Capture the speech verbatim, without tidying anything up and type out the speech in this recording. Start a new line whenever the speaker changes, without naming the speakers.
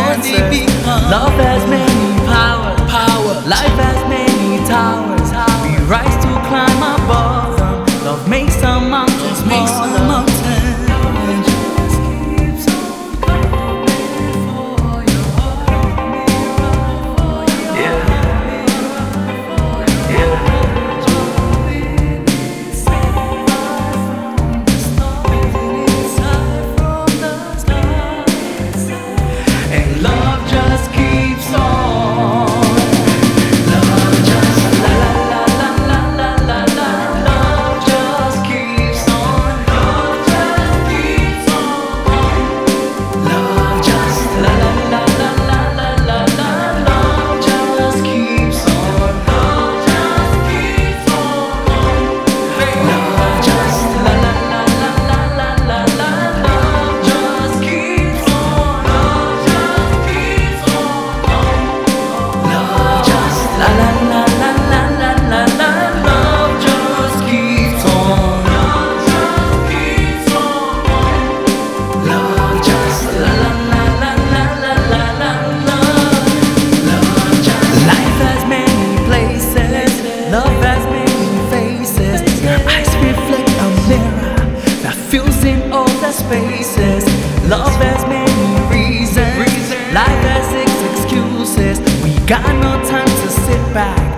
answers. Love has many powers. Life has many towers. We rise to climb above them. Love makes the mountains smaller. Love has many faces. Your eyes reflect a mirror that fills in all the spaces. Love has many reasons. Life has six excuses. We got no time to sit back